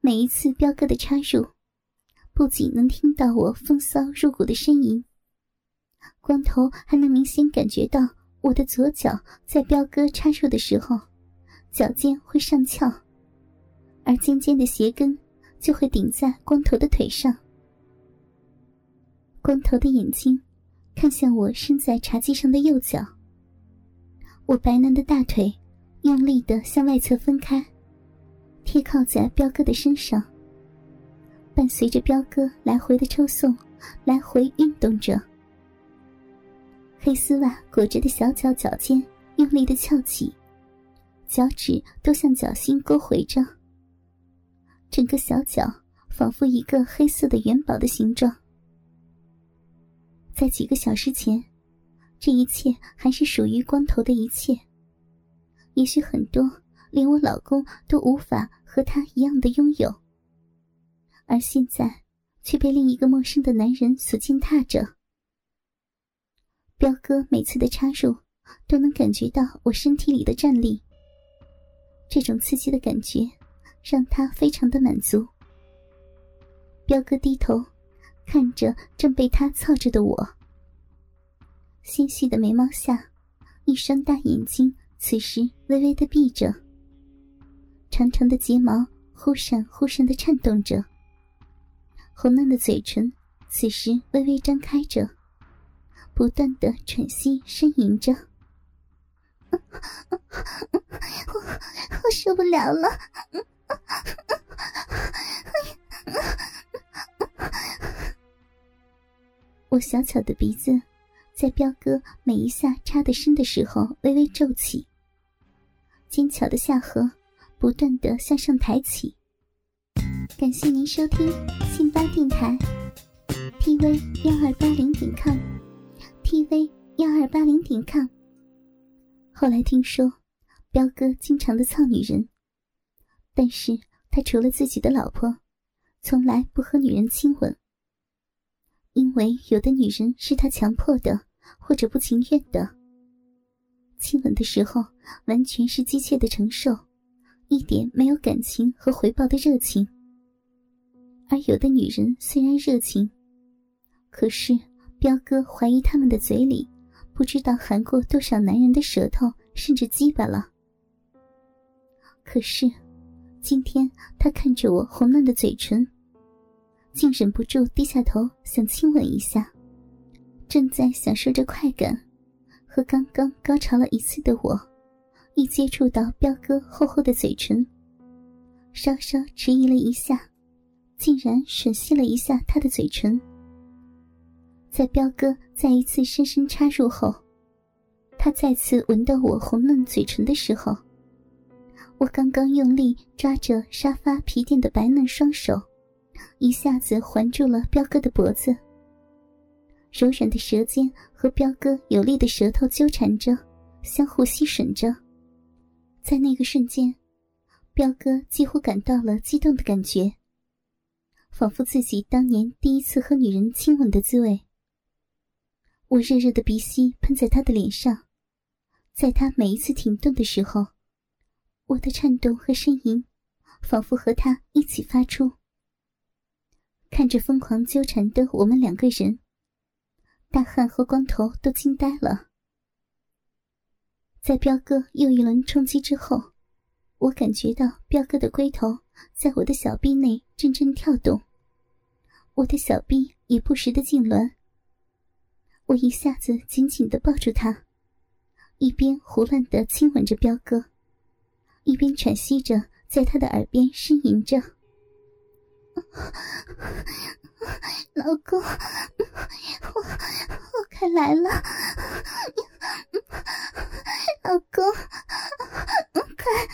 每一次彪哥的插入，不仅能听到我风骚入骨的呻吟，光头还能明显感觉到我的左脚在彪哥插入的时候，脚尖会上翘，而尖尖的鞋跟就会顶在光头的腿上。光头的眼睛看向我伸在茶几上的右脚，我白嫩的大腿用力地向外侧分开，贴靠在彪哥的身上，伴随着彪哥来回的抽送，来回运动着。黑丝袜裹着的小脚脚尖用力地翘起，脚趾都向脚心勾回着，整个小脚仿佛一个黑色的元宝的形状。在几个小时前，这一切还是属于光头的一切，也许很多连我老公都无法和他一样的拥有，而现在却被另一个陌生的男人所践踏着。彪哥每次的插入都能感觉到我身体里的战力，这种刺激的感觉让他非常的满足。彪哥低头看着正被他操着的我，纤细的眉毛下，一双大眼睛此时微微地闭着，长长的睫毛忽闪忽闪地颤动着，红嫩的嘴唇此时微微张开着，不断地喘息呻吟着。我受不了了。我小巧的鼻子在彪哥每一下插得深的时候微微皱起，尖巧的下颌不断地向上抬起。感谢您收听信巴电台 tv1280.com tv1280.com。 后来听说彪哥经常的操女人，但是他除了自己的老婆从来不和女人亲吻，因为有的女人是他强迫的或者不情愿的。亲吻的时候完全是机械的承受，一点没有感情和回报的热情。而有的女人虽然热情，可是彪哥怀疑他们的嘴里不知道含过多少男人的舌头甚至鸡巴了。可是今天他看着我红嫩的嘴唇，竟忍不住低下头想亲吻一下。正在享受着快感，和刚刚高潮了一次的我，一接触到彪哥厚厚的嘴唇，稍稍迟疑了一下，竟然吮吸了一下他的嘴唇。在彪哥再一次深深插入后，他再次闻到我红嫩嘴唇的时候，我刚刚用力抓着沙发皮垫的白嫩双手，一下子环住了彪哥的脖子，柔软的舌尖和彪哥有力的舌头纠缠着，相互吸吮着。在那个瞬间，彪哥几乎感到了激动的感觉，仿佛自己当年第一次和女人亲吻的滋味。我热热的鼻息喷在他的脸上，在他每一次停顿的时候，我的颤动和呻吟仿佛和他一起发出。看着疯狂纠缠的我们两个人，大汉和光头都惊呆了。在彪哥又一轮冲击之后，我感觉到彪哥的龟头在我的小臂内阵阵跳动，我的小臂也不时地痉挛。我一下子紧紧地抱住他，一边胡乱地亲吻着彪哥，一边喘息着在他的耳边呻吟着。老公，我快来了，老公，快，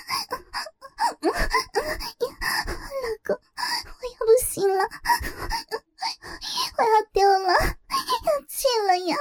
老公，我要不行了，我要丢了，要去了呀！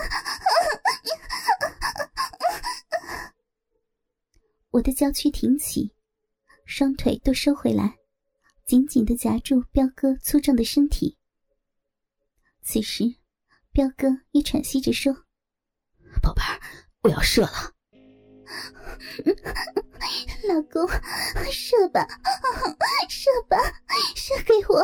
我的娇躯挺起，双腿都收回来，紧紧地夹住彪哥粗壮的身体。此时彪哥也喘息着说： 宝贝儿，我要射了。 老公，射吧，射吧，射给我。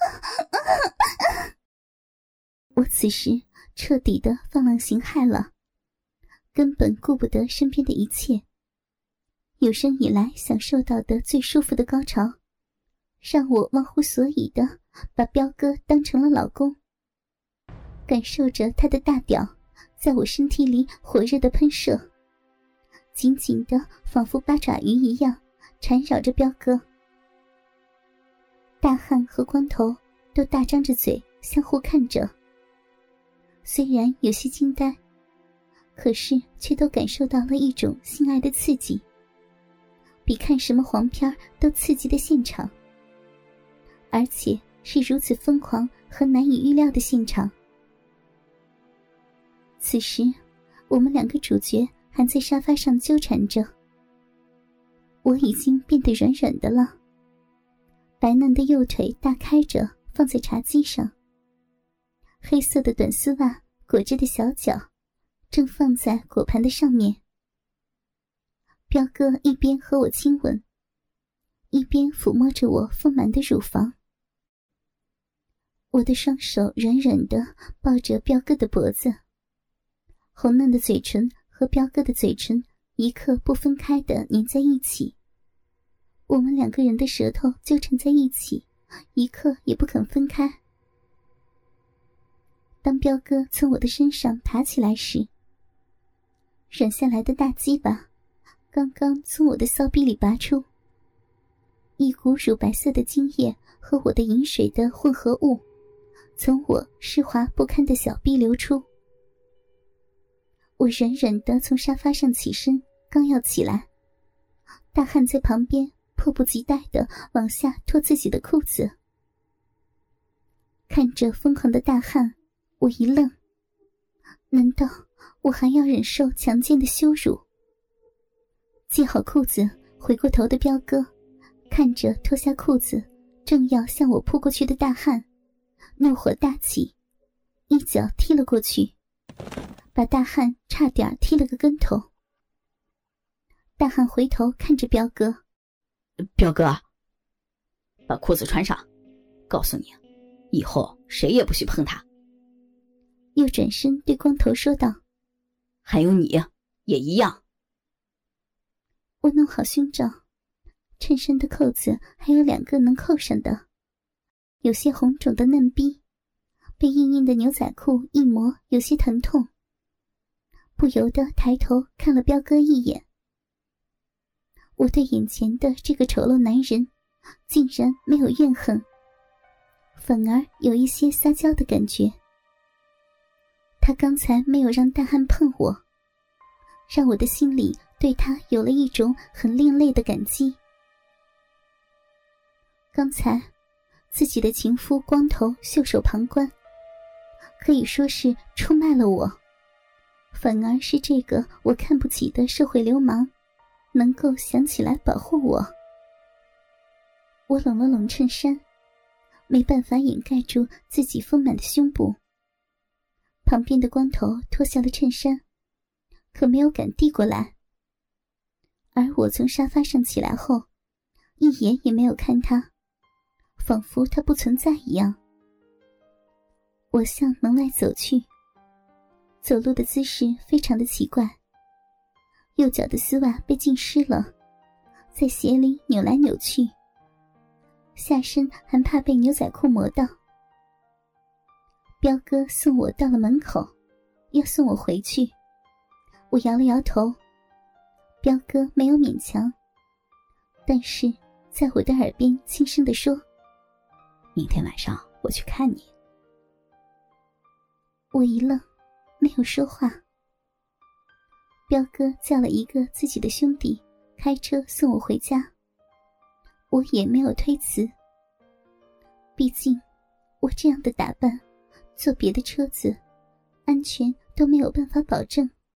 我此时彻底的放浪形骸了，根本顾不得身边的一切。有生以来享受到的最舒服的高潮，让我忘乎所以的把彪哥当成了老公，感受着他的大屌在我身体里火热的喷射，紧紧的仿佛八爪鱼一样缠绕着彪哥。大汉和光头都大张着嘴相互看着，虽然有些惊呆，可是却都感受到了一种性爱的刺激，比看什么黄片都刺激的现场，而且是如此疯狂和难以预料的现场。此时我们两个主角还在沙发上纠缠着，我已经变得软软的了，白嫩的右腿大开着放在茶几上，黑色的短丝袜裹着的小脚正放在果盘的上面。彪哥一边和我亲吻，一边抚摸着我丰满的乳房。我的双手软软地抱着彪哥的脖子，红嫩的嘴唇和彪哥的嘴唇一刻不分开地粘在一起，我们两个人的舌头纠缠在一起，一刻也不肯分开。当彪哥从我的身上爬起来时，软下来的大鸡巴刚刚从我的骚逼里拔出，一股乳白色的精液和我的饮水的混合物从我湿滑不堪的小臂流出。我软软地从沙发上起身，刚要起来，大汉在旁边迫不及待地往下脱自己的裤子。看着疯狂的大汉，我一愣，难道我还要忍受强奸的羞辱？系好裤子，回过头的彪哥看着脱下裤子正要向我扑过去的大汉，怒火大起，一脚踢了过去，把大汉差点踢了个跟头。大汉回头看着彪哥， 彪哥，把裤子穿上，告诉你，以后谁也不许碰他。 又转身对光头说道， 还有你也一样。 我弄好胸罩，衬衫的扣子还有2个能扣上的，有些红肿的嫩逼被硬硬的牛仔裤一磨，有些疼痛，不由得抬头看了彪哥一眼。我对眼前的这个丑陋男人竟然没有怨恨，反而有一些撒娇的感觉。他刚才没有让大汉碰我，让我的心里对他有了一种很另类的感激。刚才自己的情夫光头袖手旁观，可以说是出卖了我，反而是这个我看不起的社会流氓能够想起来保护我。我拢了拢衬衫，没办法掩盖住自己丰满的胸部。旁边的光头脱下了衬衫，可没有敢递过来。而我从沙发上起来后，一眼也没有看他，仿佛他不存在一样。我向门外走去，走路的姿势非常的奇怪，右脚的丝袜被浸湿了，在鞋里扭来扭去，下身还怕被牛仔裤磨到。彪哥送我到了门口，要送我回去，我摇了摇头。彪哥没有勉强，但是在我的耳边轻声地说， 明天晚上我去看你。 我一愣，没有说话。彪哥叫了一个自己的兄弟开车送我回家，我也没有推辞，毕竟我这样的打扮坐别的车子安全都没有办法保证。